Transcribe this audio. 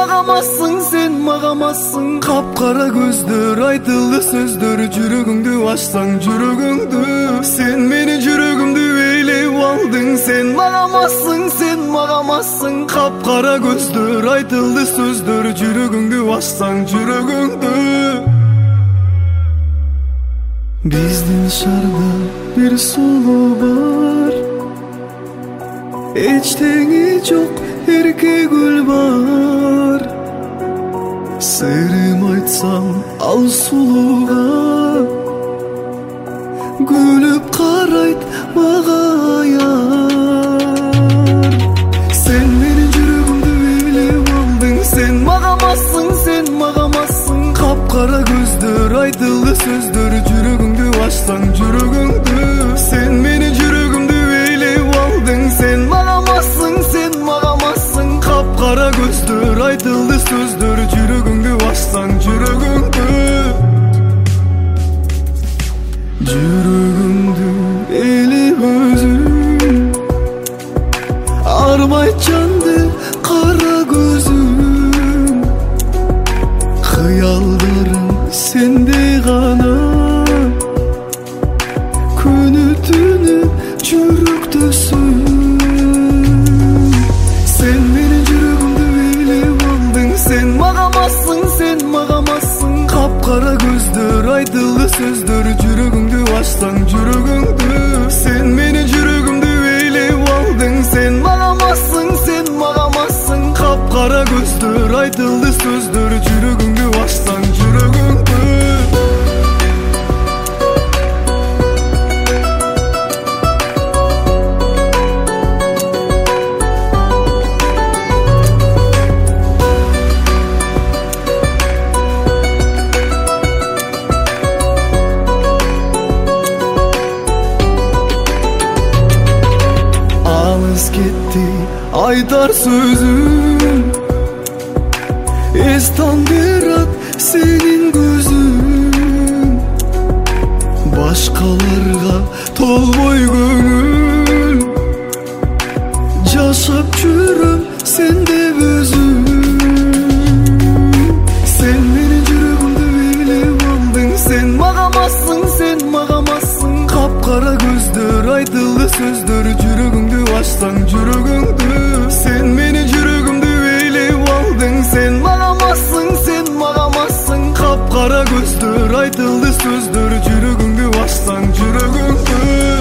мағамассың, сен мағамассың. Қап-қара көздер, айтылды сөздер, жүрегіңді ашсаң жүрегіңді. Сен мені жүрегімді ейлеп алдың, сен мағамассың, сен мағамассың. Қап-қара көздер, айтылды сөздер, жүрегіңді ашсаң жүрегіңді. Біздің шарда бір сұлу бар, ештеңе жоқ, ерке гүл бар. Сырым айтсам ал сұлуға, күліп қарайт маға аяр. Сен менің жүрегімді билеп алдың, сен мағамассың, сен мағамассың. Қап-қара көздер, айтылды сөздер, жүрегіңді ашсаң жүрегіңді. Сен менің жүрегімді билеп алдың, сен мағамассың, сен мағамассың. Қап-қара көздер, айтылды сөздер, жүрегіңді ашсаң жүрегіңді. Жүрегіңді елеп өзің, арбайт жанды қара көзің. Қиялдарың сенде ғана, күні түні жүректесің. Сен менің жүрегімді билеп алдың, сен мағамассың, сен мағамассың. Қап-қара көздер, айтылды сөздер, жүрегіңді ашсаң жүрегіңді. Сен менің жүрегімді билеп алдың, сен мағамассың, сен мағамассың. Қап-қара көздер, айтылды сөздер, жүрегіңді ашсаң жүрегіңді. Жүрегіңді елеп өзің, арбайт жанды қара көзің. Қиялдарың сенде ғана, күні түні жүректесің. Сен менің жүрегімді билеп алдың, сен мағамассың, сен мағамассың. Қап-қара көздер, айтылды сөздер, жүрегіңді ашсаң жүрегіңді. Сен менің жүрегімді билеп алдың, сен мағамассың, сен мағамассың. Қап-қара көздер, айтылды сөздер, жүрегіңді ашсаң жүрегіңді. Алыс кетті айтар сөзім, естан берат сенің көзің. Башқаларға толмой көңіл, жашап жүрім сен деп өзім. Сен менің жүрегімді билеп алдың, сен мағамассың, сен мағамассың. Қап-қара көздер, айтылды сөздер, жүрегіңді ашсаң жүрегіңді. Сен менің жүрегімді билеп алдың, сен мағамассың, сен мағамассың. Қап-қара көздер, айтылды сөздер, жүрегіңді ашсаң жүрегіңді.